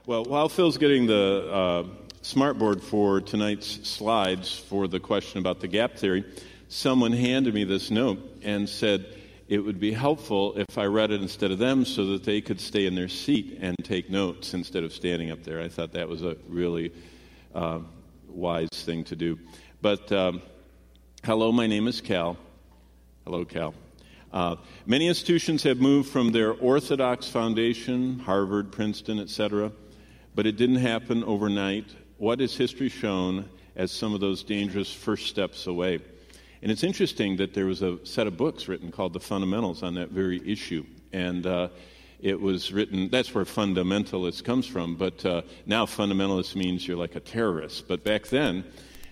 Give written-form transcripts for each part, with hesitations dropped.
Well, while Phil's getting the smartboard for tonight's slides for the question about the gap theory, someone handed me this note and said it would be helpful if I read it instead of them so that they could stay in their seat and take notes instead of standing up there. I thought that was a really wise thing to do. But hello, my name is Cal. Hello, Cal. Many institutions have moved from their orthodox foundation, Harvard, Princeton, etc., but it didn't happen overnight. What has history shown as some of those dangerous first steps away? And it's interesting that there was a set of books written called The Fundamentals on that very issue. And it was written, that's where fundamentalist comes from, but now fundamentalist means you're like a terrorist. But back then,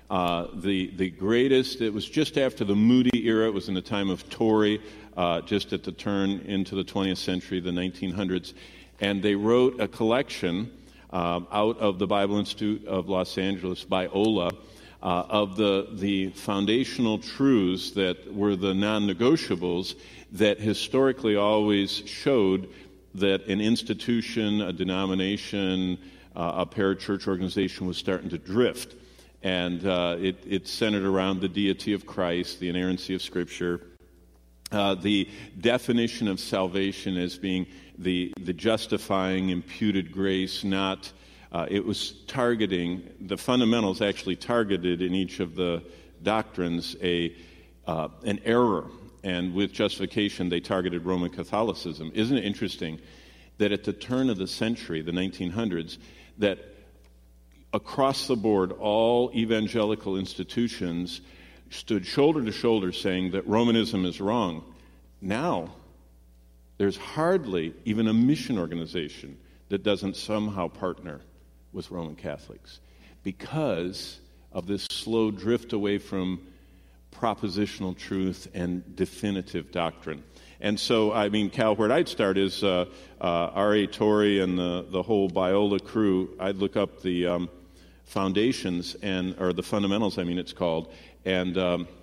the greatest, it was just after the Moody era, it was in the time of Tory, just at the turn into the 20th century, the 1900s. And they wrote a collection out of the Bible Institute of Los Angeles by Ola of the foundational truths that were the non-negotiables that historically always showed that an institution, a denomination, a parachurch organization was starting to drift. And it centered around the deity of Christ, the inerrancy of Scripture, the definition of salvation as being the justifying imputed grace, not it was targeting, the fundamentals actually targeted in each of the doctrines an error, and with justification they targeted Roman Catholicism. Isn't it interesting that at the turn of the century, the 1900s, that across the board all evangelical institutions stood shoulder to shoulder saying that Romanism is wrong? Now, there's hardly even a mission organization that doesn't somehow partner with Roman Catholics because of this slow drift away from propositional truth and definitive doctrine. And so, I mean, Cal, where I'd start is R.A. Torrey and the whole Biola crew. I'd look up the foundations or the fundamentals, it's called, and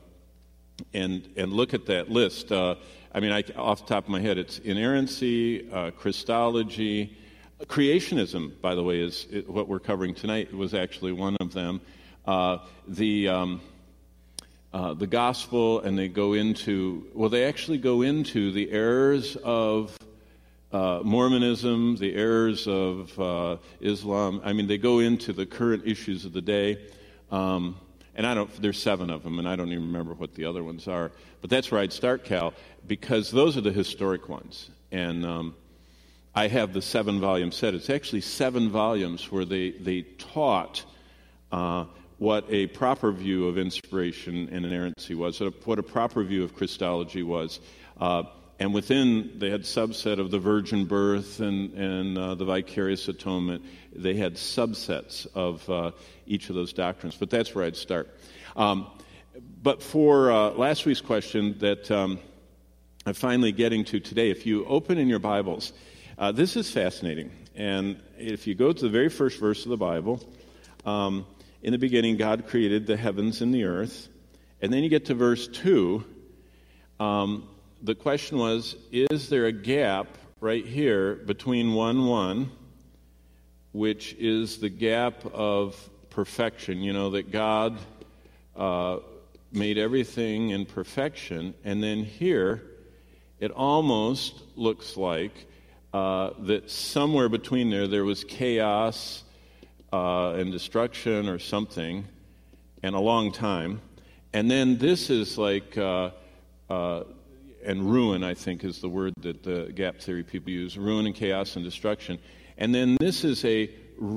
look at that list. Off the top of my head, it's inerrancy, Christology, creationism, by the way, is what we're covering tonight. Was actually one of them. The gospel, and they actually go into the errors of Mormonism, the errors of Islam. They go into the current issues of the day. And there's 7 of them, and I don't even remember what the other ones are. But that's where I'd start, Cal, because those are the historic ones. And I have the 7-volume set. It's actually 7 volumes where they taught what a proper view of inspiration and inerrancy was, what a proper view of Christology was. And within, they had subset of the virgin birth and the vicarious atonement. They had subsets of each of those doctrines. But that's where I'd start. But for last week's question that I'm finally getting to today, if you open in your Bibles, this is fascinating. And if you go to the very first verse of the Bible, in the beginning God created the heavens and the earth. And then you get to verse 2. The question was, is there a gap right here between 1:1, which is the gap of perfection, that God made everything in perfection, and then here it almost looks like that somewhere between there was chaos and destruction or something, and a long time, and then this is like and ruin, I think, is the word that the gap theory people use. Ruin and chaos and destruction. And then this is a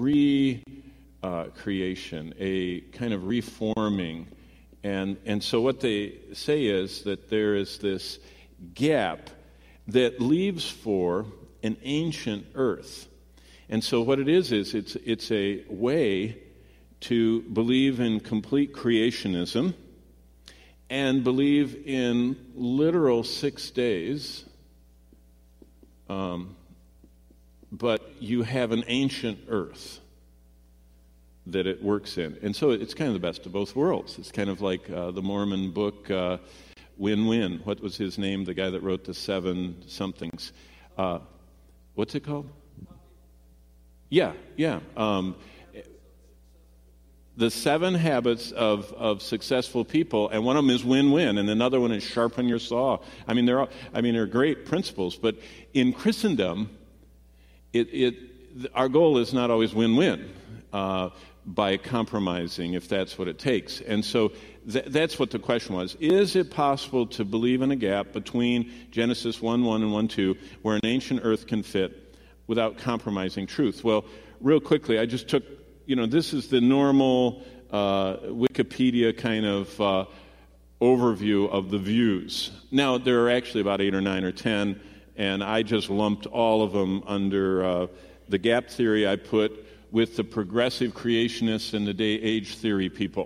creation, a kind of reforming. And so what they say is that there is this gap that leaves for an ancient earth. And so what it is it's a way to believe in complete creationism and believe in literal 6 days, but you have an ancient earth that it works in. And so it's kind of the best of both worlds. It's kind of like the Mormon book, Win-Win. What was his name? The guy that wrote the 7 somethings. What's it called? Yeah. The 7 habits of successful people, and one of them is win-win, and another one is sharpen your saw. They're great principles, but in Christendom, our goal is not always win-win by compromising, if that's what it takes. And so that's what the question was. Is it possible to believe in a gap between Genesis 1:1 and 1:2, where an ancient earth can fit without compromising truth? Well, real quickly, I just took, this is the normal Wikipedia kind of overview of the views. Now, there are actually about 8 or 9 or 10, and I just lumped all of them under the gap theory I put with the progressive creationists and the day-age theory people.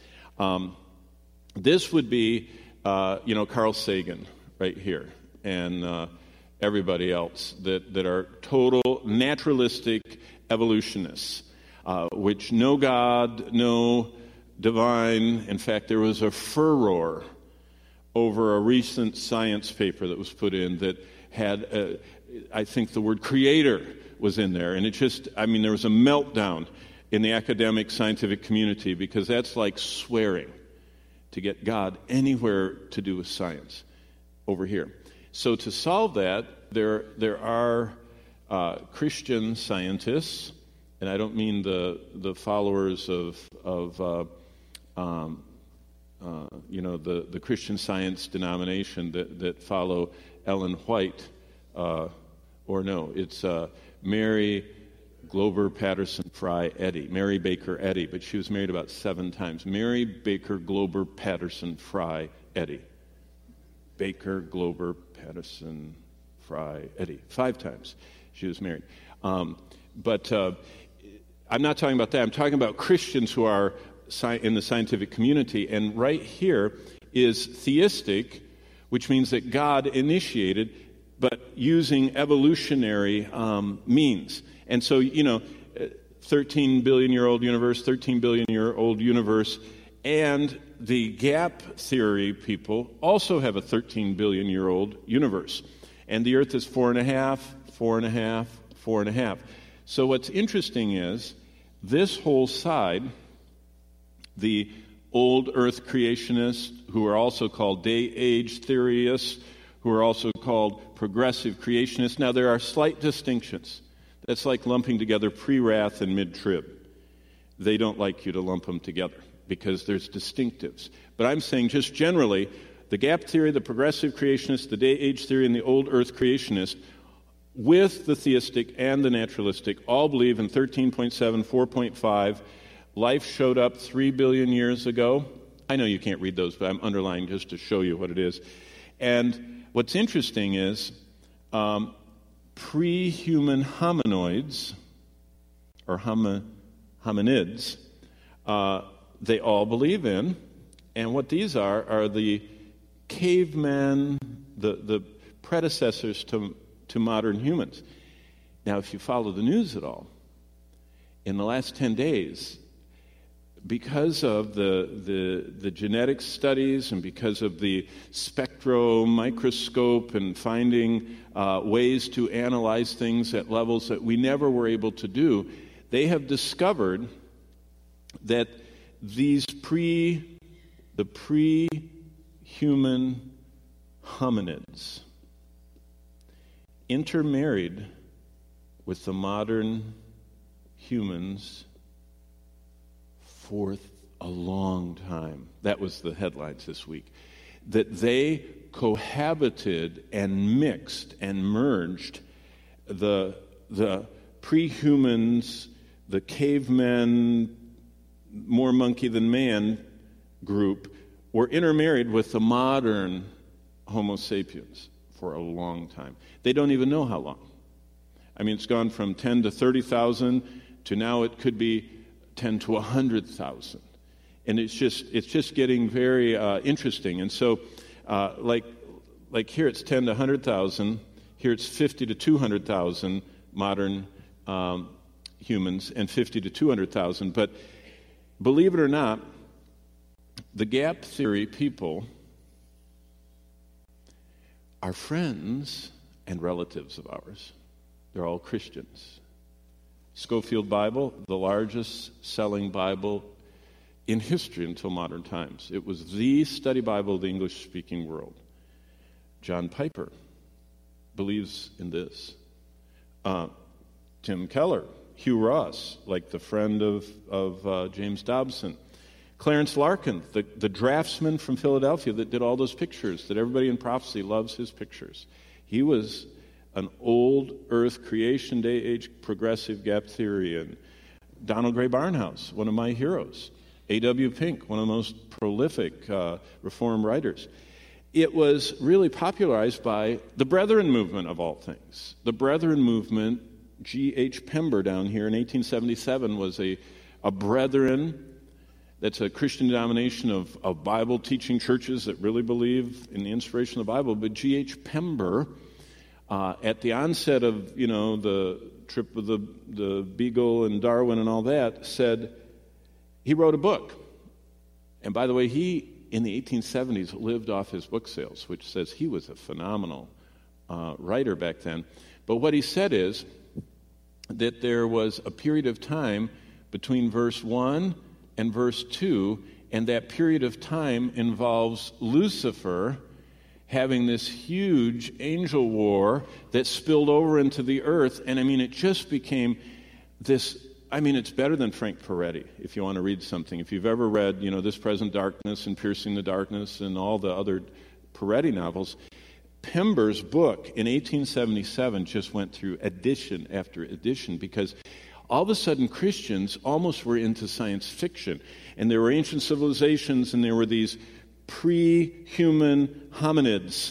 This would be, Carl Sagan right here, and everybody else that are total naturalistic evolutionists, which no God, no divine. In fact, there was a furor over a recent science paper that was put in that had, I think the word creator was in there. And there was a meltdown in the academic scientific community, because that's like swearing to get God anywhere to do with science over here. So to solve that, there are Christian scientists, and I don't mean the followers of the Christian Science denomination that follow Ellen White, it's Mary Glover Patterson Fry Eddy, Mary Baker Eddy, but she was married about 7 times. Mary Baker Glover Patterson Fry Eddy. Baker Glover Patterson Fry Eddy. 5 times she was married. But I'm not talking about that. I'm talking about Christians who are in the scientific community. And right here is theistic, which means that God initiated, but using evolutionary means. And so, 13 billion-year-old universe, 13 billion-year-old universe, and the gap theory people also have a 13 billion-year-old universe. And the Earth is 4.5, 4.5, 4.5. So what's interesting is this whole side, the old Earth creationists, who are also called day-age theorists, who are also called progressive creationists. Now, there are slight distinctions. That's like lumping together pre-wrath and mid-trib. They don't like you to lump them together because there's distinctives. But I'm saying just generally, the gap theory, the progressive creationist, the day-age theory, and the old Earth creationist, with the theistic and the naturalistic, all believe in 13.7, 4.5. Life showed up 3 billion years ago. I know you can't read those, but I'm underlining just to show you what it is. And what's interesting is pre-human hominoids, or hominids, they all believe in. And what these are the caveman, the predecessors to modern humans. Now, if you follow the news at all, in the last 10 days, because of the genetic studies and because of the spectromicroscope and finding ways to analyze things at levels that we never were able to do, they have discovered that these the pre-human hominids intermarried with the modern humans for a long time. That was the headlines this week. That they cohabited and mixed and merged the pre-humans, the cavemen, more monkey than man group, were intermarried with the modern Homo sapiens for a long time. They don't even know how long. I mean, it's gone from 10 to 30,000 to now it could be 10 to 100,000. And it's just getting very interesting. And so, like here it's 10 to 100,000. Here it's 50 to 200,000 modern humans and 50 to 200,000. But believe it or not, the gap theory people are friends and relatives of ours. They're all Christians. Scofield Bible, the largest selling Bible in history until modern times. It was the study Bible of the English-speaking world. John Piper believes in this. Tim Keller, Hugh Ross, like the friend of James Dobson. Clarence Larkin, the draftsman from Philadelphia that did all those pictures, that everybody in prophecy loves his pictures. He was an old earth creation day age progressive gap theory. Donald Gray Barnhouse, one of my heroes. A.W. Pink, one of the most prolific Reform writers. It was really popularized by the Brethren movement, of all things. The Brethren movement, G.H. Pember down here in 1877 was a Brethren. That's a Christian denomination of Bible-teaching churches that really believe in the inspiration of the Bible. But G.H. Pember, at the onset of, the trip of the Beagle and Darwin and all that, said he wrote a book. And by the way, he, in the 1870s, lived off his book sales, which says he was a phenomenal writer back then. But what he said is that there was a period of time between verse 1 and verse 2, and that period of time involves Lucifer having this huge angel war that spilled over into the earth. And it just became this. It's better than Frank Peretti, if you want to read something. If you've ever read, This Present Darkness and Piercing the Darkness and all the other Peretti novels, Pember's book in 1877 just went through edition after edition because all of a sudden Christians almost were into science fiction. And there were ancient civilizations and there were these pre-human hominids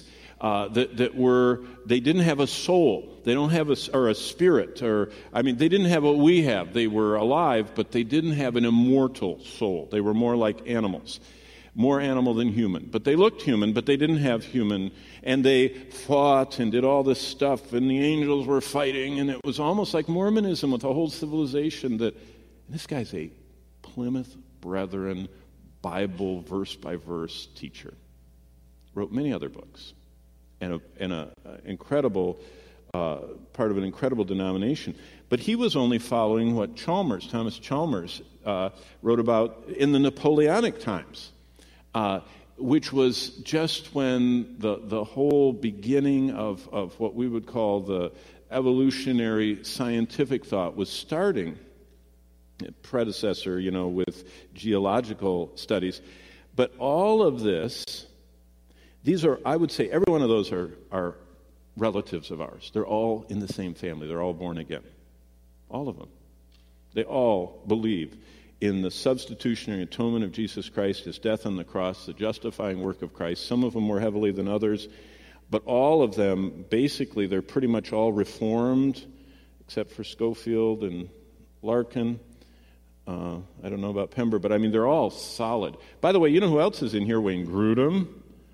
they didn't have a soul. They don't have a spirit. They didn't have what we have. They were alive, but they didn't have an immortal soul. They were more like animals. More animal than human. But they looked human, but they didn't have human. And they fought and did all this stuff, and the angels were fighting, and it was almost like Mormonism with a whole civilization this guy's a Plymouth Brethren Bible verse-by-verse teacher. Wrote many other books. And an incredible part of an incredible denomination. But he was only following what Thomas Chalmers, wrote about in the Napoleonic times, which was just when the whole beginning of what we would call the evolutionary scientific thought was starting. Predecessor, with geological studies. But all of this, these are, I would say, every one of those are relatives of ours. They're all in the same family. They're all born again. All of them. They all believe in the substitutionary atonement of Jesus Christ, his death on the cross, the justifying work of Christ. Some of them more heavily than others. But all of them, basically, they're pretty much all Reformed, except for Scofield and Larkin. I don't know about Pember, but they're all solid. By the way, you know who else is in here? Wayne Grudem.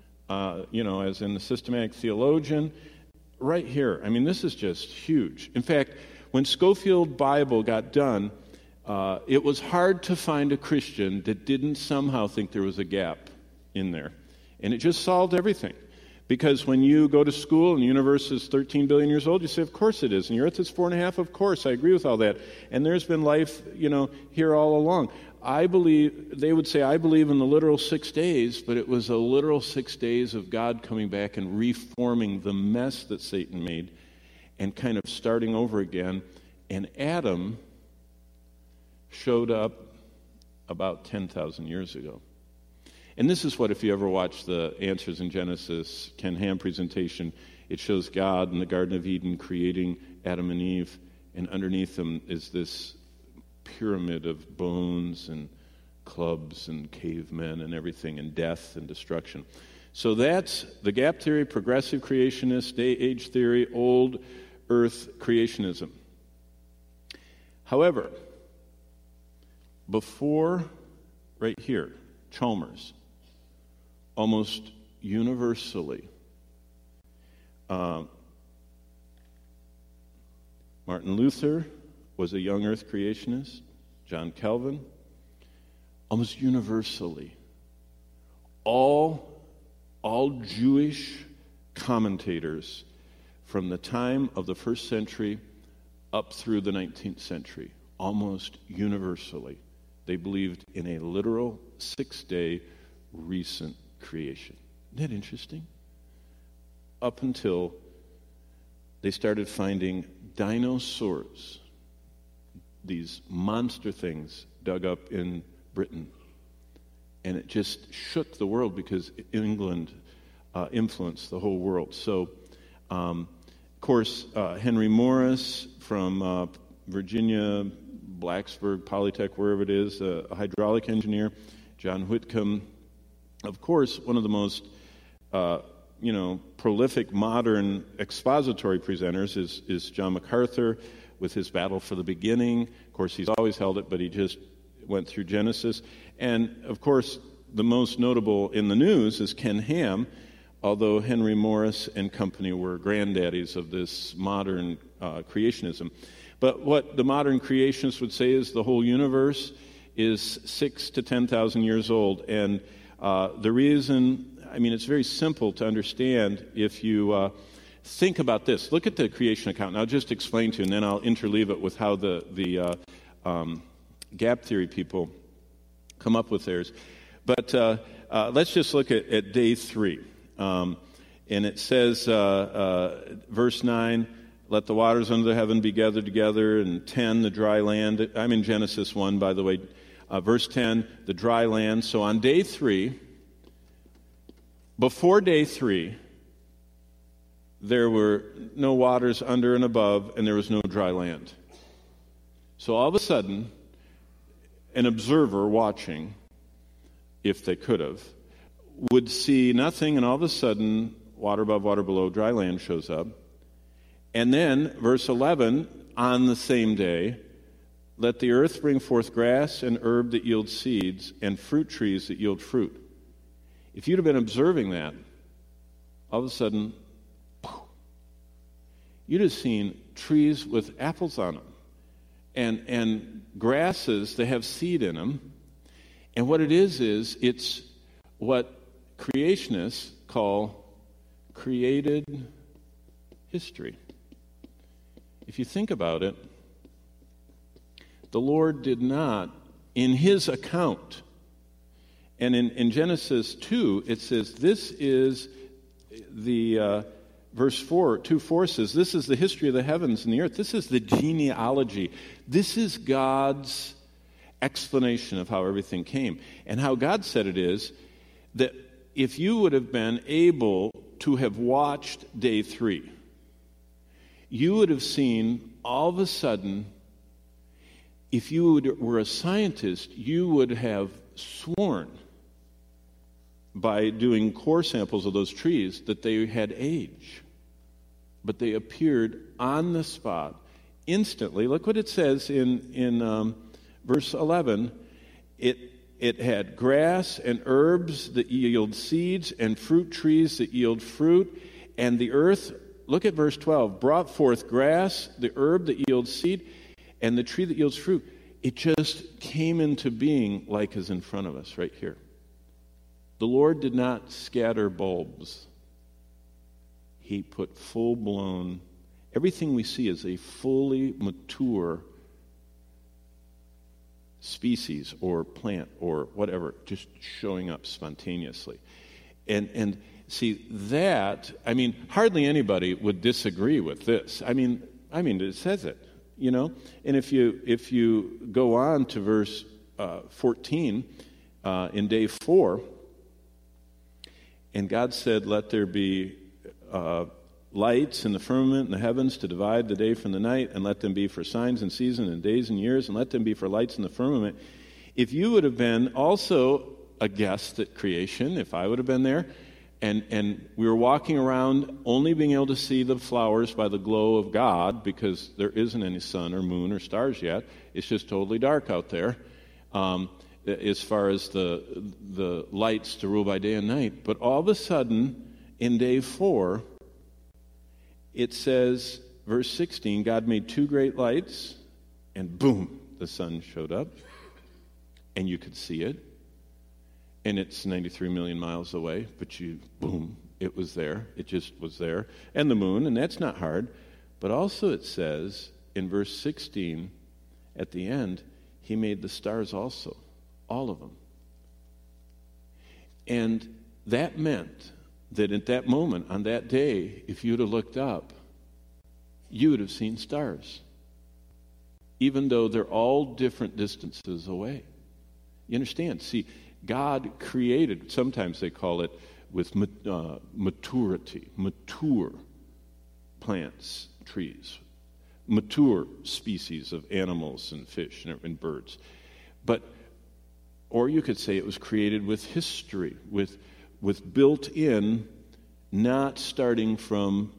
As in the systematic theologian, right here. This is just huge. In fact, when Scofield Bible got done, it was hard to find a Christian that didn't somehow think there was a gap in there. And it just solved everything. Because when you go to school and the universe is 13 billion years old, you say, of course it is. And the earth is 4.5, of course. I agree with all that. And there's been life, here all along. They would say, I believe in the literal 6 days, but it was a literal 6 days of God coming back and reforming the mess that Satan made and kind of starting over again. And Adam showed up about 10,000 years ago. And this is what, if you ever watch the Answers in Genesis Ken Ham presentation, it shows God in the Garden of Eden creating Adam and Eve, and underneath them is this pyramid of bones and clubs and cavemen and everything, and death and destruction. So that's the gap theory, progressive creationist, day age theory, old earth creationism. However, before, right here, Chalmers, almost universally, Martin Luther was a young earth creationist, John Calvin, almost universally, all Jewish commentators from the time of the first century up through the 19th century, almost universally, they believed in a literal 6-day recent creation. Isn't that interesting? Up until they started finding dinosaurs, these monster things dug up in Britain. And it just shook the world because England influenced the whole world. So, of course, Henry Morris from Virginia, Blacksburg, Polytech, wherever it is, a hydraulic engineer. John Whitcomb, of course, one of the most prolific modern expository presenters is John MacArthur with his Battle for the Beginning. Of course, he's always held it, but he just went through Genesis. And, of course, the most notable in the news is Ken Ham, although Henry Morris and company were granddaddies of this modern creationism. But what the modern creationists would say is the whole universe is 6,000 to 10,000 years old. And the reason, it's very simple to understand if you think about this. Look at the creation account, and I'll just explain to you, and then I'll interleave it with how the gap theory people come up with theirs. But let's just look at day 3. And it says, verse 9, let the waters under the heaven be gathered together, and 10, the dry land. I'm in Genesis 1, by the way. Verse 10, the dry land. So on day 3, before day 3, there were no waters under and above, and there was no dry land. So all of a sudden, an observer watching, if they could have, would see nothing, and all of a sudden, water above, water below, dry land shows up. And then, verse 11, on the same day, let the earth bring forth grass and herb that yield seeds, and fruit trees that yield fruit. If you'd have been observing that, all of a sudden, you'd have seen trees with apples on them, and grasses that have seed in them. And what it is it's what creationists call created history. If you think about it, the Lord did not, in his account, and in Genesis 2, it says, this is the, verse 4, 2:4 says, this is the history of the heavens and the earth. This is the genealogy. This is God's explanation of how everything came. And how God said it is that if you would have been able to have watched day 3, you would have seen all of a sudden, if you were a scientist, you would have sworn by doing core samples of those trees that they had age. But they appeared on the spot instantly. Look what it says in verse 11. It had grass and herbs that yield seeds and fruit trees that yield fruit. And the earth, look at verse 12, brought forth grass, the herb that yields seed, and the tree that yields fruit. It just came into being like is in front of us right here. The Lord did not scatter bulbs. He put full-blown, everything we see is a fully mature species or plant or whatever, just showing up spontaneously. And see that, hardly anybody would disagree with this. It says it, And if you go on to verse 14 in day 4, and God said, let there be lights in the firmament and the heavens to divide the day from the night, and let them be for signs and seasons and days and years, and let them be for lights in the firmament. If you would have been also a guest at creation, if I would have been there, and we were walking around only being able to see the flowers by the glow of God, because there isn't any sun or moon or stars yet, it's just totally dark out there, as far as the lights to rule by day and night. But all of a sudden, in day 4, it says, verse 16, God made 2 great lights, and boom, the sun showed up, and you could see it. And it's 93 million miles away, but boom, it was there. It just was there. And the moon, and that's not hard. But also it says in verse 16, at the end, he made the stars also, all of them. And that meant that at that moment, on that day, if you'd have looked up, you would have seen stars, even though they're all different distances away. You understand? See, God created, sometimes they call it with maturity, mature plants, trees, mature species of animals and fish and birds. Or you could say it was created with history, with built-in, not starting from,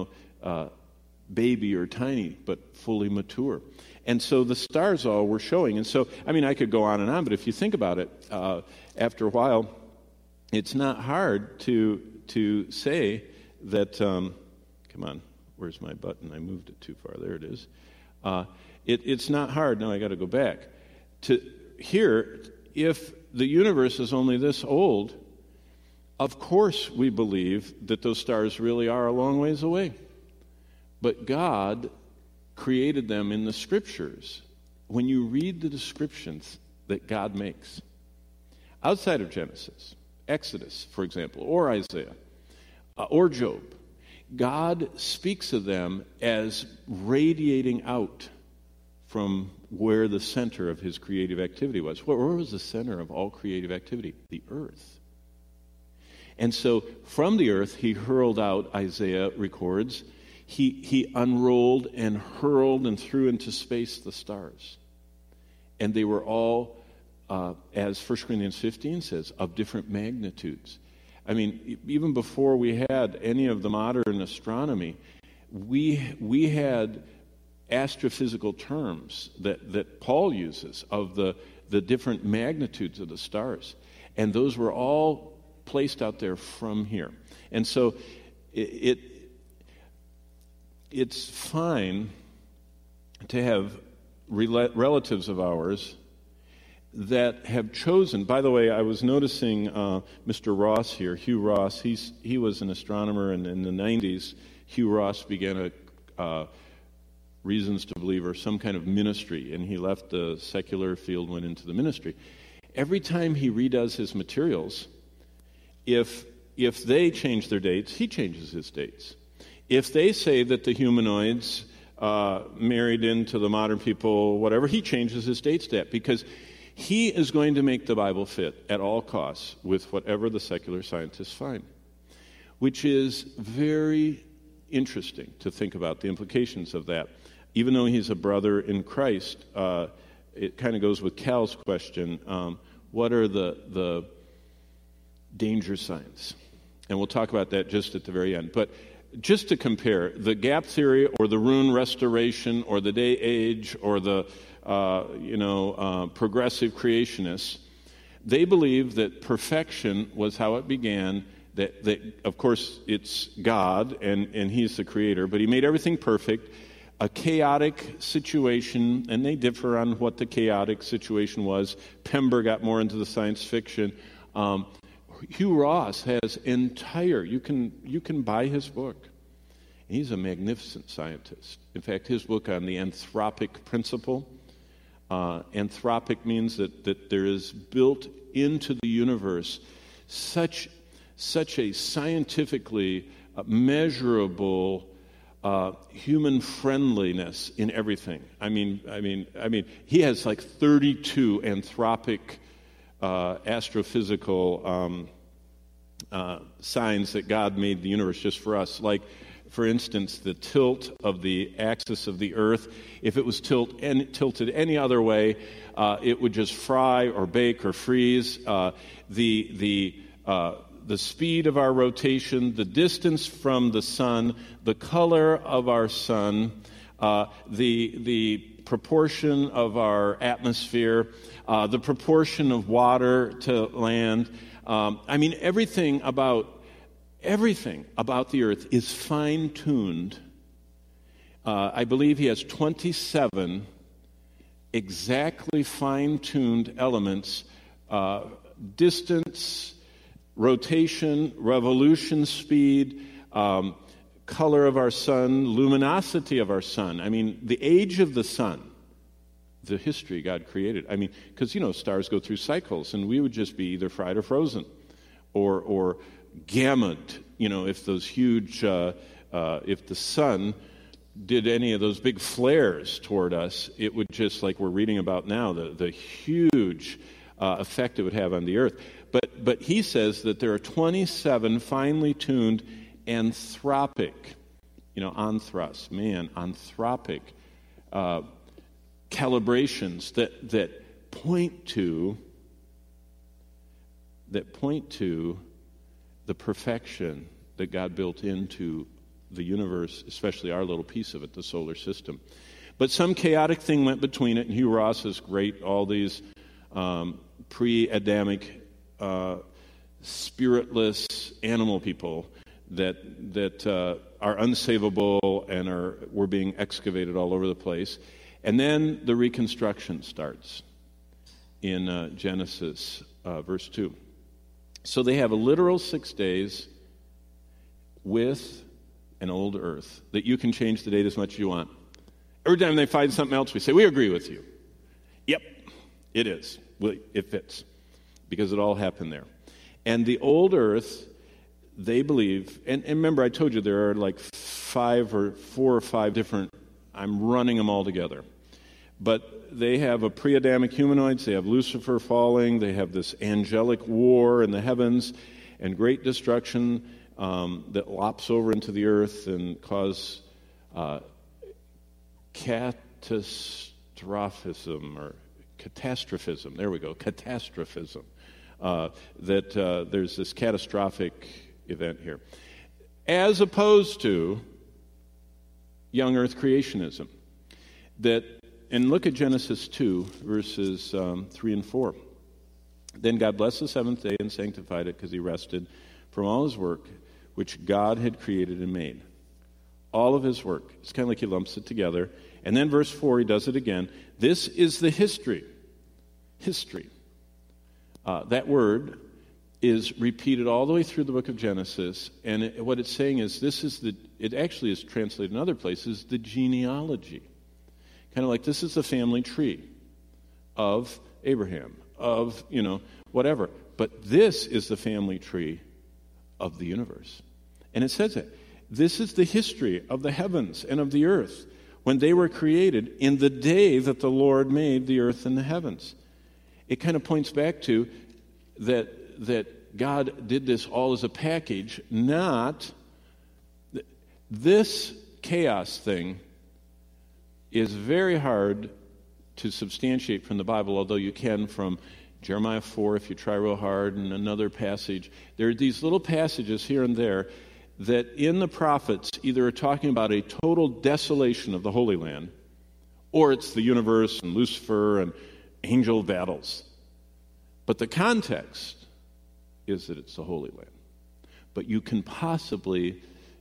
baby or tiny, but fully mature. And so the stars all were showing. And so, I could go on and on, but if you think about it, after a while, it's not hard to say that, come on, where's my button? I moved it too far. There it is. It's not hard. No, I got to go back. Here, if the universe is only this old, of course we believe that those stars really are a long ways away. But God created them in the Scriptures. When you read the descriptions that God makes, outside of Genesis, Exodus, for example, or Isaiah, or Job, God speaks of them as radiating out from where the center of his creative activity was. Where was the center of all creative activity? The earth. And so from the earth, he hurled out, Isaiah records, he unrolled and hurled and threw into space the stars. And they were all, as 1 Corinthians 15 says, of different magnitudes. Even before we had any of the modern astronomy, we had astrophysical terms that Paul uses of the different magnitudes of the stars. And those were all placed out there from here. And so it's fine to have relatives of ours that have chosen. By the way, I was noticing Mr. Ross here, Hugh Ross. He was an astronomer, and in the 90s, Hugh Ross began a Reasons to Believe, or some kind of ministry, and he left the secular field, went into the ministry. Every time he redoes his materials, if they change their dates, he changes his dates. If they say that the humanoids married into the modern people, whatever, he changes his dates to that, because he is going to make the Bible fit at all costs with whatever the secular scientists find, which is very interesting to think about the implications of that. Even though he's a brother in Christ, it kind of goes with Cal's question, what are the danger signs? And we'll talk about that just at the very end. But just to compare, the gap theory or the rune restoration or the day age or the progressive creationists, they believe that perfection was how it began, that of course it's God and he's the creator, but he made everything perfect. A chaotic situation, and they differ on what the chaotic situation was. Pember got more into the science fiction. Hugh Ross has you can buy his book. He's a magnificent scientist. In fact, his book on the anthropic principle, anthropic means that there is built into the universe such a scientifically measurable human friendliness in everything. He has like 32 anthropic astrophysical signs that God made the universe just for us. Like, for instance, the tilt of the axis of the earth. If it was tilted any other way, it would just fry or bake or freeze. The speed of our rotation, the distance from the sun, the color of our sun, the proportion of our atmosphere, the proportion of water to land. Everything about the earth is fine-tuned. I believe he has 27 exactly fine-tuned elements, distance, rotation, revolution speed, color of our sun, luminosity of our sun. I mean, the age of the sun, the history God created. I mean, because, stars go through cycles, and we would just be either fried or frozen, or gamut, if those huge, if the sun did any of those big flares toward us, it would just, like we're reading about now, the huge effect it would have on the earth. But he says that there are 27 finely tuned anthropic, anthropic calibrations that point to the perfection that God built into the universe, especially our little piece of it, the solar system. But some chaotic thing went between it, and Hugh Ross is great, all these pre-Adamic, spiritless animal people that are unsavable and were being excavated all over the place. And then the reconstruction starts in Genesis verse 2. So they have a literal 6 days with an old earth that you can change the date as much as you want. Every time they find something else, we say, we agree with you. Yep, it is. It fits. Because it all happened there. And the old earth, they believe, and remember I told you there are like 4 or 5 different, I'm running them all together. But they have a pre-Adamic humanoids, they have Lucifer falling, they have this angelic war in the heavens, and great destruction that lops over into the earth and cause catastrophism, or catastrophism. There we go, catastrophism. There's this catastrophic event here. As opposed to young earth creationism. And look at Genesis 2, verses 3 and 4. Then God blessed the seventh day and sanctified it because he rested from all his work which God had created and made. All of his work. It's kind of like he lumps it together. And then verse 4, he does it again. This is the history. History. That word is repeated all the way through the book of Genesis. And what it's saying is it actually is translated in other places, the genealogy. Kind of like this is the family tree of Abraham, of, whatever. But this is the family tree of the universe. And it says that. This is the history of the heavens and of the earth when they were created in the day that the Lord made the earth and the heavens. It kind of points back to that God did this all as a package, not this chaos thing is very hard to substantiate from the Bible, although you can from Jeremiah 4 if you try real hard, and another passage. There are these little passages here and there that in the prophets either are talking about a total desolation of the Holy Land, or it's the universe and Lucifer and angel battles. But the context is that it's the Holy Land. But you can possibly,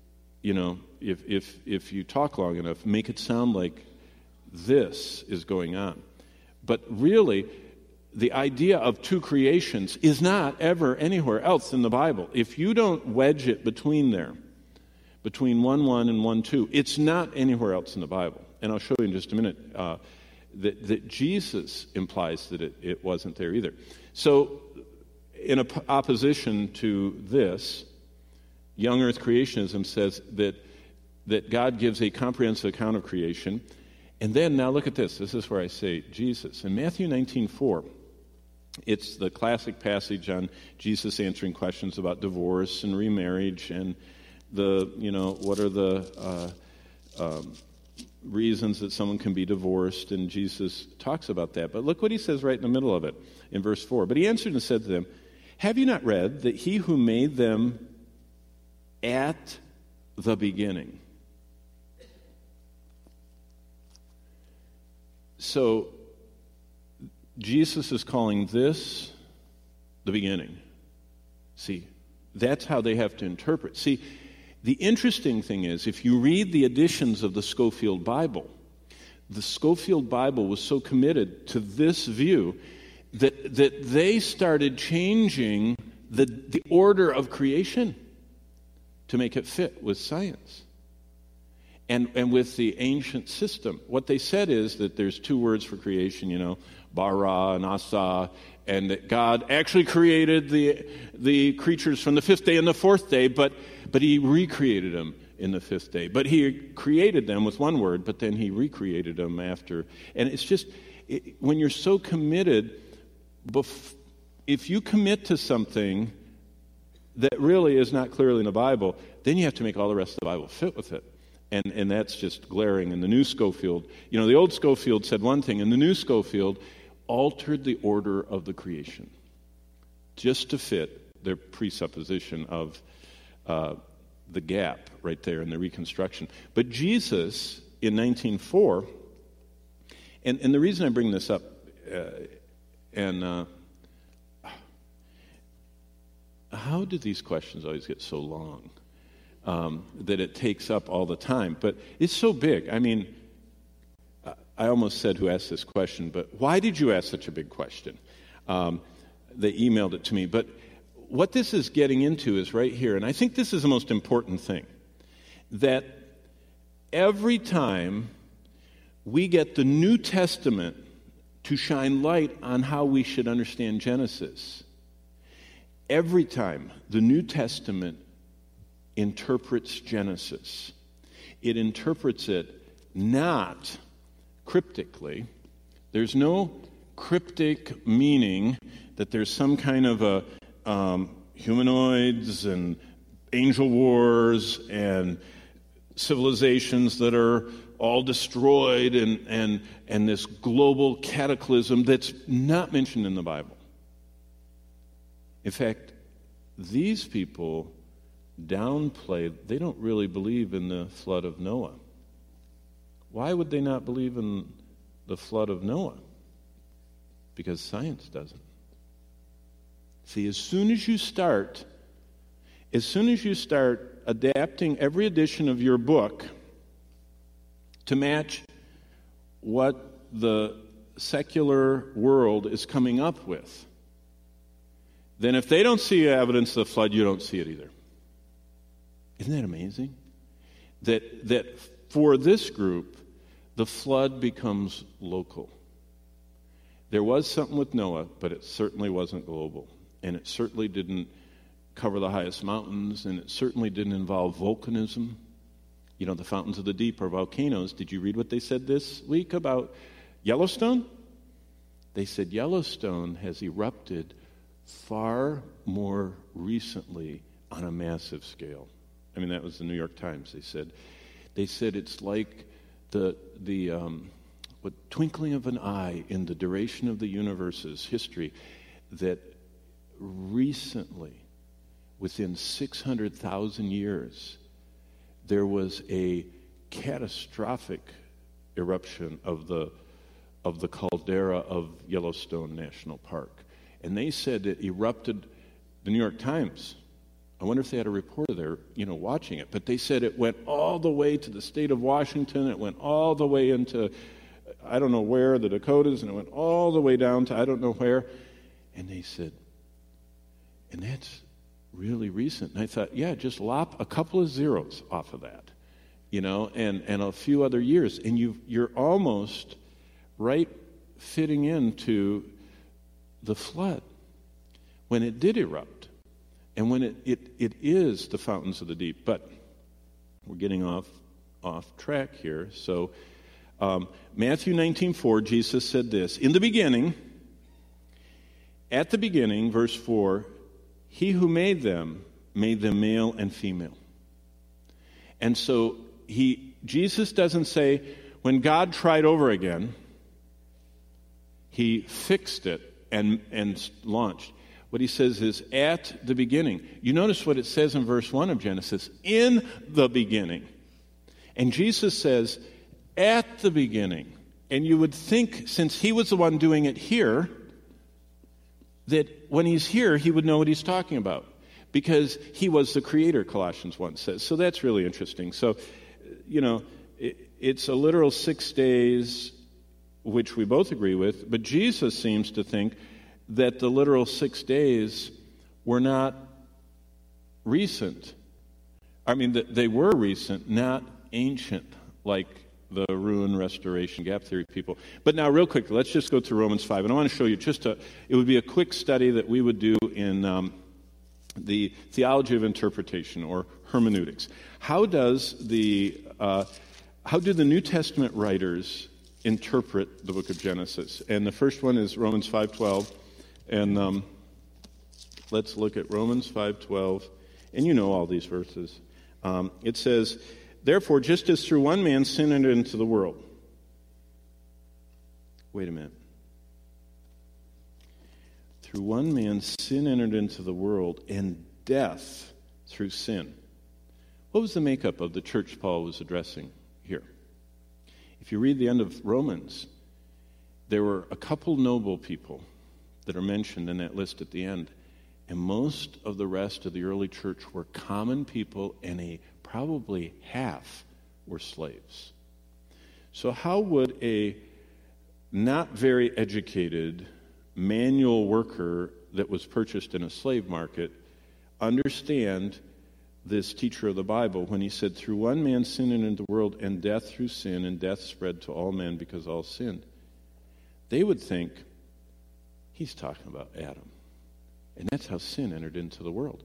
if you talk long enough, make it sound like this is going on. But really, the idea of two creations is not ever anywhere else in the Bible. If you don't wedge it between 1:1 and 1:2, it's not anywhere else in the Bible. And I'll show you in just a minute that Jesus implies that it wasn't there either. So, in opposition to this, young earth creationism says that God gives a comprehensive account of creation. And then, now look at this. This is where I say Jesus. In Matthew 19:4, it's the classic passage on Jesus answering questions about divorce and remarriage and what are the reasons that someone can be divorced, and Jesus talks about that. But look what he says right in the middle of it in verse 4. But he answered and said to them, have you not read that he who made them at the beginning? So, Jesus is calling this the beginning. See, that's how they have to interpret. See, the interesting thing is, if you read the editions of the Scofield Bible, the Scofield Bible was so committed to this view that they started changing the order of creation to make it fit with science. and with the ancient system. What they said is that there's two words for creation, bara and asa, and that God actually created the creatures from the fifth day and the fourth day, but he recreated them in the fifth day. But he created them with one word, but then he recreated them after. And it's just, when you're so committed, if you commit to something that really is not clearly in the Bible, then you have to make all the rest of the Bible fit with it. And that's just glaring. And the new Schofield, the old Schofield said one thing, and the new Schofield altered the order of the creation just to fit their presupposition of the gap right there in the Reconstruction. But Jesus, in 1904, and the reason I bring this up, how do these questions always get so long that it takes up all the time? But it's so big. I mean, I almost said who asked this question, but why did you ask such a big question? They emailed it to me. But what this is getting into is right here, and I think this is the most important thing, that every time we get the New Testament to shine light on how we should understand Genesis, every time the New Testament interprets Genesis, it interprets it not cryptically. There's no cryptic meaning that there's some kind of a humanoids and angel wars and civilizations that are all destroyed and this global cataclysm that's not mentioned in the Bible. In fact, these people downplay, they don't really believe in the flood of Noah. Why would they not believe in the flood of Noah? Because science doesn't. See, as soon as you start adapting every edition of your book to match what the secular world is coming up with, then if they don't see evidence of the flood, you don't see it either. Isn't that amazing? That for this group, the flood becomes local. There was something with Noah, but it certainly wasn't global. And it certainly didn't cover the highest mountains, and it certainly didn't involve volcanism. The fountains of the deep are volcanoes. Did you read what they said this week about Yellowstone? They said Yellowstone has erupted far more recently on a massive scale. I mean, that was the New York Times. They said it's like the twinkling of an eye in the duration of the universe's history, that recently, within 600,000 years, there was a catastrophic eruption of the caldera of Yellowstone National Park. And they said it erupted, the New York Times, I wonder if they had a reporter there, watching it, but they said it went all the way to the state of Washington, it went all the way into, I don't know where, the Dakotas, and it went all the way down to I don't know where. And they said, and that's really recent. And I thought, yeah, just lop a couple of zeros off of that, and a few other years. And you're almost right fitting into the flood when it did erupt and when it is the fountains of the deep. But we're getting off track here. So Matthew 19:4, Jesus said this, at the beginning, verse 4, he who made them male and female. And so Jesus doesn't say, when God tried over again, he fixed it and launched. What he says is, at the beginning. You notice what it says in verse 1 of Genesis, in the beginning. And Jesus says, at the beginning. And you would think, since he was the one doing it here, that when he's here, he would know what he's talking about, because he was the creator, Colossians 1 says. So that's really interesting. So, it's a literal 6 days, which we both agree with, but Jesus seems to think that the literal 6 days were not recent. I mean, they were recent, not ancient. like the ruin, restoration, gap theory people. But now, real quickly, let's just go to Romans 5. And I want to show you it would be a quick study that we would do in the theology of interpretation, or hermeneutics. How do the New Testament writers interpret the book of Genesis? And the first one is Romans 5:12. And let's look at Romans 5:12. And you know all these verses. It says, "Therefore, just as through one man sin entered into the world." Wait a minute. Through one man sin entered into the world, and death through sin. What was the makeup of the church Paul was addressing here? If you read the end of Romans, there were a couple noble people that are mentioned in that list at the end. And most of the rest of the early church were common people, and probably half were slaves. So how would a not very educated manual worker that was purchased in a slave market understand this teacher of the Bible when he said, "Through one man sin entered into the world, and death through sin, and death spread to all men because all sinned"? They would think he's talking about Adam. And that's how sin entered into the world.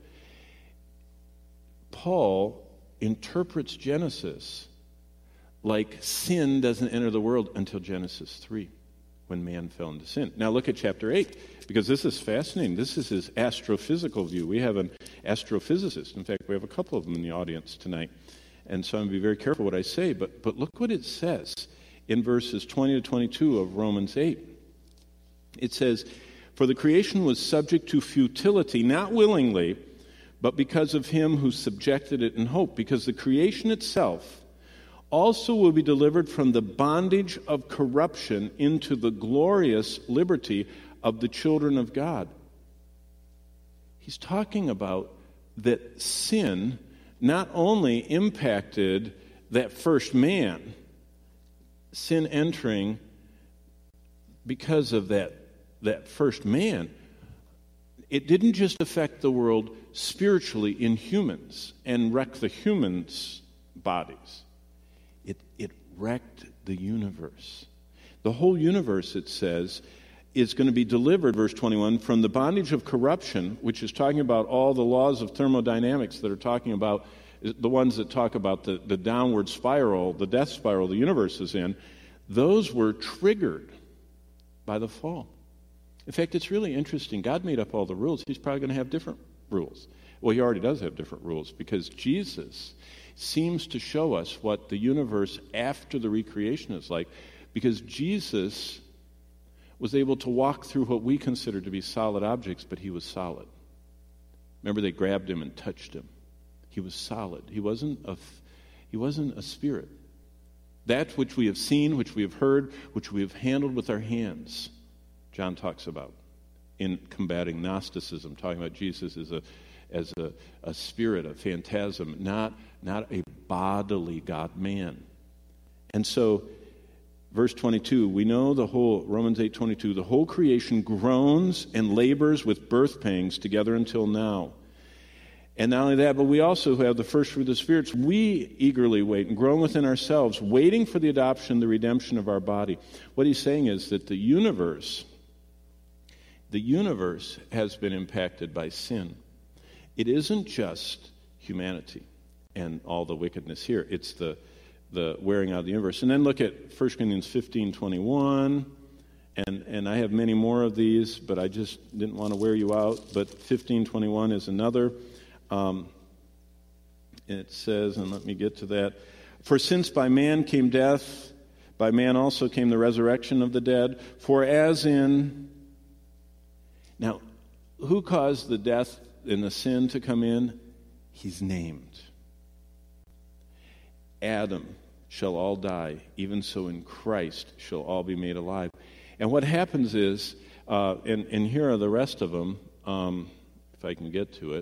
Paul interprets Genesis like sin doesn't enter the world until Genesis 3, when man fell into sin. Now look at chapter 8, because this is fascinating. This is his astrophysical view. We have an astrophysicist. In fact, we have a couple of them in the audience tonight. And so I'm going to be very careful what I say. But look what it says in verses 20 to 22 of Romans 8. It says, "For the creation was subject to futility, not willingly, but because of him who subjected it in hope, because the creation itself also will be delivered from the bondage of corruption into the glorious liberty of the children of God." He's talking about that sin not only impacted that first man, sin entering because of that first man, it didn't just affect the world spiritually in humans and wreck the humans' bodies. It wrecked the universe. The whole universe, it says, is going to be delivered, verse 21, from the bondage of corruption, which is talking about all the laws of thermodynamics that are talking about, the ones that talk about the downward spiral, the death spiral the universe is in. Those were triggered by the fall. In fact, it's really interesting. God made up all the rules. He's probably going to have different rules. Well, he already does have different rules, because Jesus seems to show us what the universe after the recreation is like, because Jesus was able to walk through what we consider to be solid objects, but he was solid. Remember, they grabbed him and touched him. He was solid. He wasn't a spirit. That which we have seen, which we have heard, which we have handled with our hands, John talks about in combating Gnosticism, talking about Jesus as a spirit, a phantasm, not a bodily God-man. And so, verse 22, we know Romans 8:22, the whole creation groans and labors with birth pangs together until now. And not only that, but we also have the first fruit of the spirits. We eagerly wait and groan within ourselves, waiting for the adoption, the redemption of our body. What he's saying is that the universe has been impacted by sin. It isn't just humanity and all the wickedness here. It's the wearing out of the universe. And then look at 1 Corinthians 15:21. And I have many more of these, but I just didn't want to wear you out. But 15:21 is another. It says, and let me get to that, "For since by man came death, by man also came the resurrection of the dead. For as in..." Now, who caused the death and the sin to come in? He's named. Adam shall all die, even so in Christ shall all be made alive. And what happens is, and here are the rest of them, if I can get to it.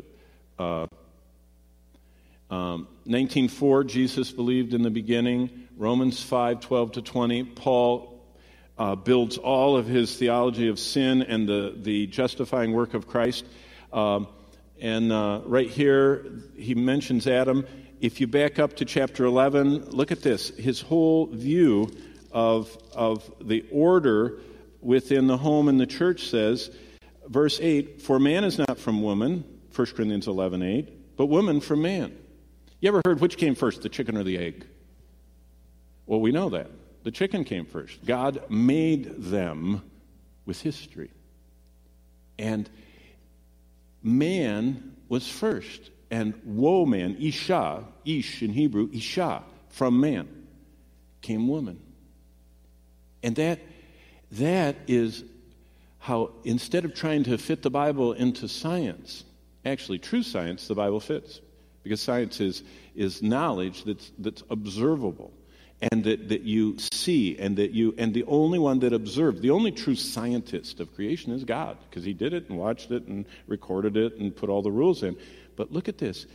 19:4, Jesus believed in the beginning. Romans 5:12 to 20, Paul builds all of his theology of sin and the justifying work of Christ. And right here, he mentions Adam. if you back up to chapter 11, look at this. His whole view of the order within the home and the church says, verse 8, for man is not from woman, 1 Corinthians 11:8, but woman from man. You ever heard which came first, the chicken or the egg? Well, we know that. The chicken came first. God made them with history. And man was first. And woman, Isha, Ish in Hebrew, Isha, from man, came woman. And that is how, instead of trying to fit the Bible into science, actually true science, the Bible fits. Because science is knowledge that's observable. And that you see, and the only one that observed, the only true scientist of creation is God, because he did it and watched it and recorded it and put all the rules in. But look at this.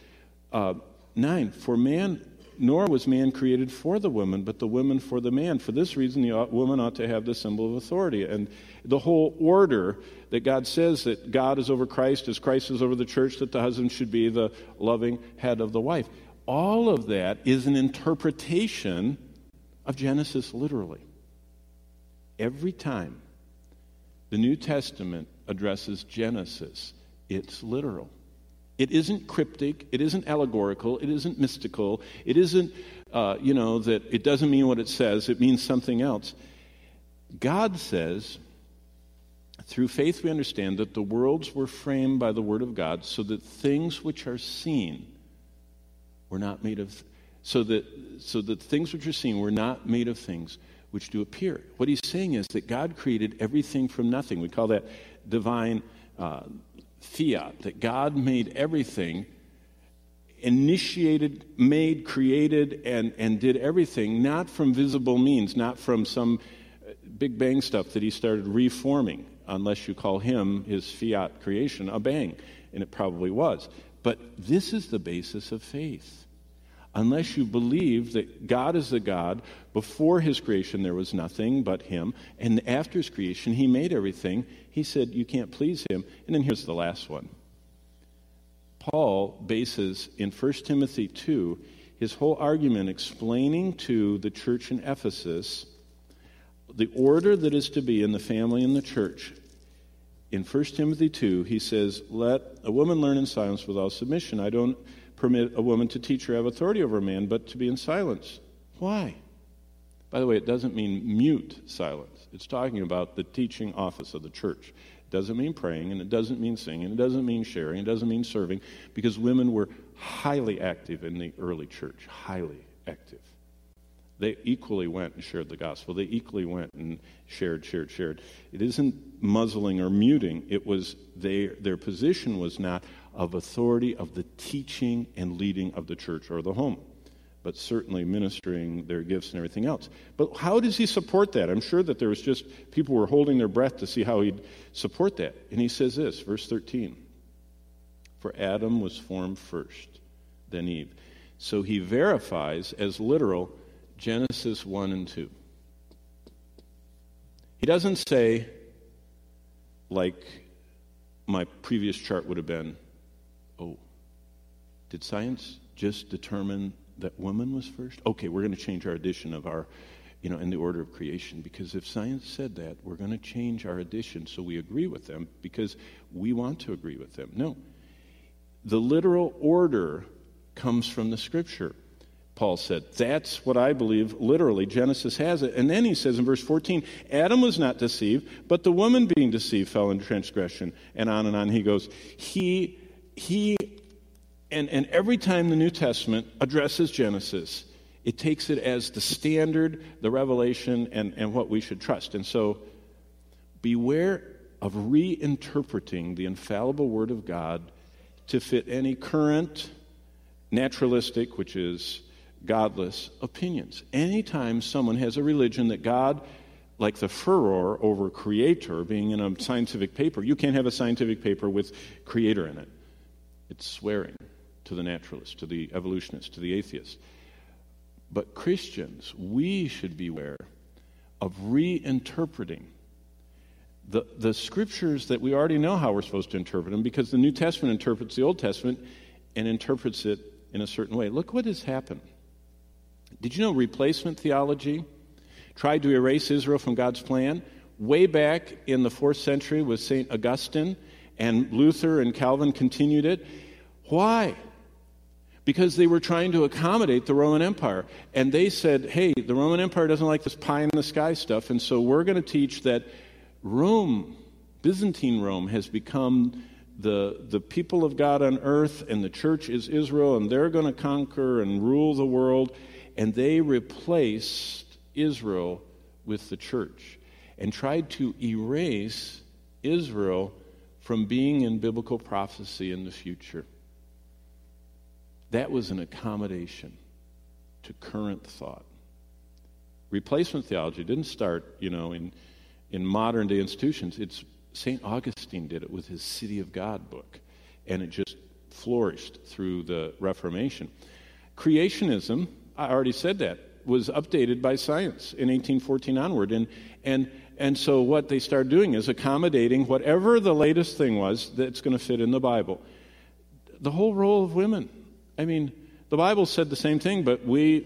9, for man, nor was man created for the woman, but the woman for the man. For this reason, the woman ought to have the symbol of authority. And the whole order that God says that God is over Christ, as Christ is over the church, that the husband should be the loving head of the wife. All of that is an interpretation of Genesis literally. Every time the New Testament addresses Genesis, it's literal. It isn't cryptic, it isn't allegorical, it isn't mystical, it isn't, that it doesn't mean what it says, it means something else. God says, through faith we understand that the worlds were framed by the Word of God so that things which are seen were not made of, so that things which are seen were not made of things which do appear. What he's saying is that God created everything from nothing. We call that divine fiat, that God made everything, initiated, made, created, and did everything, not from visible means, not from some Big Bang stuff that he started reforming, unless you call him, his fiat creation, a bang, and it probably was. But this is the basis of faith. Unless you believe that God is the God, before his creation there was nothing but him, and after his creation he made everything, he said you can't please him. And then here's the last one. Paul bases in 1 Timothy 2 his whole argument explaining to the church in Ephesus the order that is to be in the family and the church. In 1 Timothy 2, he says, let a woman learn in silence with all submission. I don't permit a woman to teach or have authority over a man, but to be in silence. Why? By the way, it doesn't mean mute silence. It's talking about the teaching office of the church. It doesn't mean praying, and it doesn't mean singing, it doesn't mean sharing, it doesn't mean serving, because women were highly active in the early church, highly active. They equally went and shared the gospel. They equally went and shared. It isn't muzzling or muting. It was their position was not of authority of the teaching and leading of the church or the home, but certainly ministering their gifts and everything else. But how does he support that? I'm sure that there was just people were holding their breath to see how he'd support that. And he says this, verse 13, for Adam was formed first, then Eve. So he verifies as literal Genesis 1 and 2. He doesn't say, like my previous chart would have been, oh, did science just determine that woman was first? Okay, we're going to change our addition of our, in the order of creation, because if science said that, we're going to change our addition so we agree with them because we want to agree with them. No. The literal order comes from the Scripture. Paul said, that's what I believe literally Genesis has it. And then he says in verse 14, Adam was not deceived, but the woman being deceived fell into transgression. And on he goes. And every time the New Testament addresses Genesis, it takes it as the standard, the revelation, and what we should trust. And so beware of reinterpreting the infallible Word of God to fit any current naturalistic, which is godless, opinions. Anytime someone has a religion that God, like the furor over creator being in a scientific paper, you can't have a scientific paper with creator in it. It's swearing to the naturalist, to the evolutionist, to the atheist. But Christians, we should beware of reinterpreting the scriptures that we already know how we're supposed to interpret them, because the New Testament interprets the Old Testament and interprets it in a certain way. Look what has happened. Did you know replacement theology tried to erase Israel from God's plan? Way back in the 4th century with St. Augustine, and Luther and Calvin continued it. Why? Because they were trying to accommodate the Roman Empire. And they said, hey, the Roman Empire doesn't like this pie-in-the-sky stuff, and so we're going to teach that Rome, Byzantine Rome, has become the people of God on earth, and the church is Israel, and they're going to conquer and rule the world. And they replaced Israel with the church and tried to erase Israel from being in biblical prophecy in the future. That was an accommodation to current thought. Replacement theology didn't start, in modern day institutions. It's St. Augustine did it with his City of God book, and it just flourished through the Reformation. Creationism, I already said that, was updated by science in 1814 onward, and so what they started doing is accommodating whatever the latest thing was that's going to fit in the Bible. The whole role of women. The Bible said the same thing, but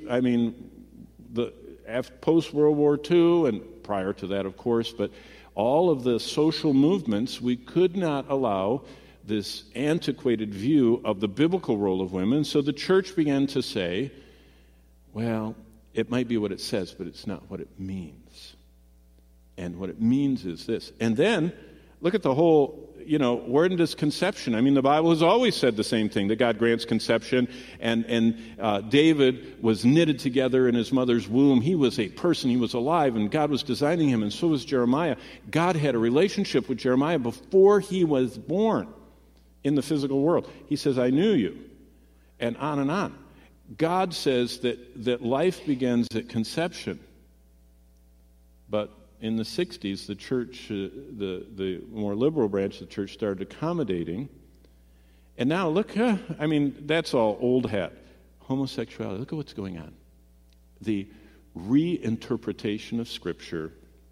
post-World War II, and prior to that, of course, but all of the social movements, we could not allow this antiquated view of the biblical role of women, so the church began to say, well, it might be what it says, but it's not what it means. And what it means is this. And then, look at the whole, where does conception? The Bible has always said the same thing, that God grants conception, and David was knitted together in his mother's womb. He was a person, he was alive, and God was designing him, and so was Jeremiah. God had a relationship with Jeremiah before he was born in the physical world. He says, I knew you, and on and on. God says that life begins at conception. But in the 60s, the church, the more liberal branch of the church started accommodating. And now look, that's all old hat. Homosexuality, look at what's going on. The reinterpretation of Scripture,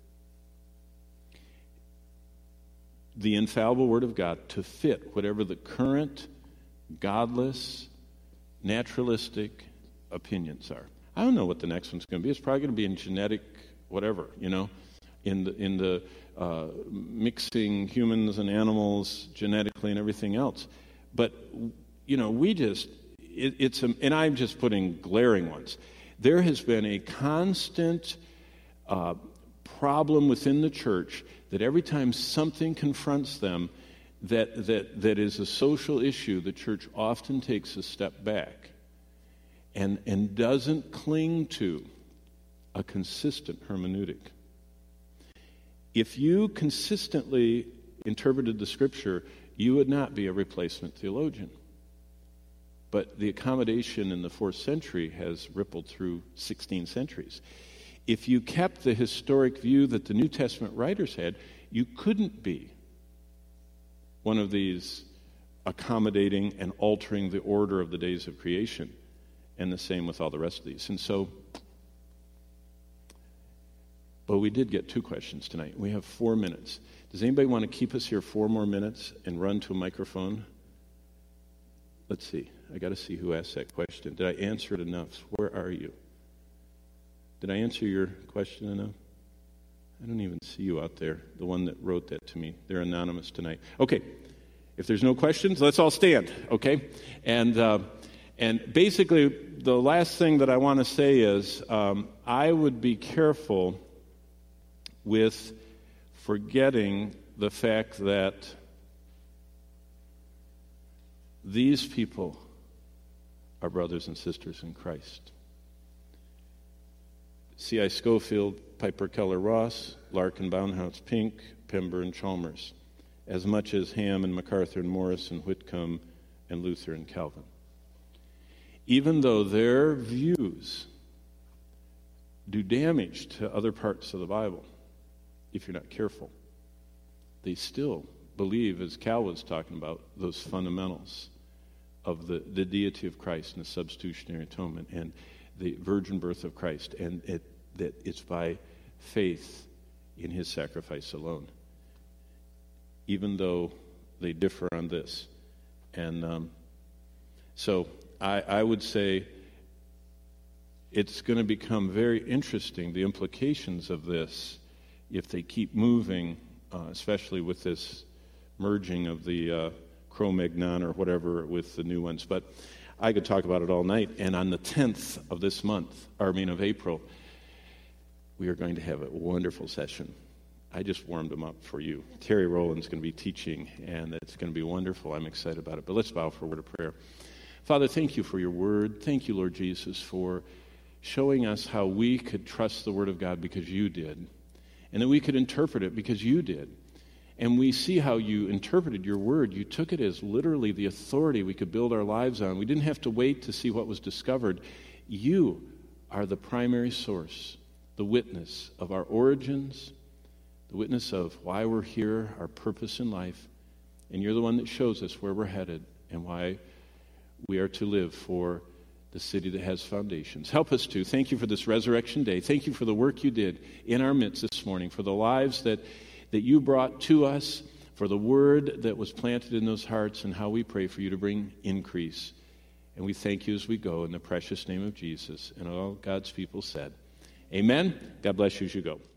the infallible Word of God, to fit whatever the current godless, naturalistic opinions are. I don't know what the next one's going to be. It's probably going to be in genetic whatever, in the mixing humans and animals genetically and everything else. But, we just, and I'm just putting glaring ones. There has been a constant problem within the church that every time something confronts them that is a social issue, the church often takes a step back and doesn't cling to a consistent hermeneutic. If you consistently interpreted the Scripture, you would not be a replacement theologian. But the accommodation in the 4th century has rippled through 16 centuries. If you kept the historic view that the New Testament writers had, you couldn't be one of these accommodating and altering the order of the days of creation, and the same with all the rest of these. And so, but we did get 2 questions tonight. We have 4 minutes. Does anybody want to keep us here 4 more minutes and run to a microphone? Let's see. I got to see who asked that question. Did I answer it enough? Where are you? Did I answer your question enough? I don't even see you out there, the one that wrote that to me. They're anonymous tonight. Okay. If there's no questions, let's all stand, okay? And basically, the last thing that I want to say is I would be careful with forgetting the fact that these people are brothers and sisters in Christ. C.I. Scofield, Piper Keller Ross, Larkin, Baunhaus, Pink, Pember, and Chalmers, as much as Ham and MacArthur and Morris and Whitcomb and Luther and Calvin. Even though their views do damage to other parts of the Bible, if you're not careful, they still believe, as Cal was talking about, those fundamentals of the deity of Christ and the substitutionary atonement and the virgin birth of Christ, and that it's by faith in his sacrifice alone, even though they differ on this. And so I would say it's going to become very interesting, the implications of this, if they keep moving, especially with this merging of the Cro-Magnon or whatever with the new ones. But I could talk about it all night. And on the 10th of this month, of April, we are going to have a wonderful session. I just warmed them up for you. Terry Rowland's going to be teaching, and it's going to be wonderful. I'm excited about it. But let's bow for a word of prayer. Father, thank you for your word. Thank you, Lord Jesus, for showing us how we could trust the word of God because you did, and that we could interpret it because you did. And we see how you interpreted your word. You took it as literally the authority we could build our lives on. We didn't have to wait to see what was discovered. You are the primary source, the witness of our origins, the witness of why we're here, our purpose in life. And you're the one that shows us where we're headed and why we are to live for the city that has foundations. Help us to. Thank you for this Resurrection Day. Thank you for the work you did in our midst this morning, for the lives that you brought to us, for the word that was planted in those hearts, and how we pray for you to bring increase. And we thank you as we go in the precious name of Jesus. And all God's people said, amen. God bless you as you go.